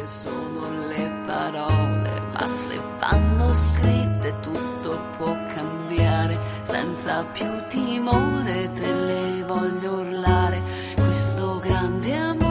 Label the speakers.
Speaker 1: sono le parole, ma se vanno scritte tutto può cambiare. Senza più timore te le voglio urlare, questo grande amore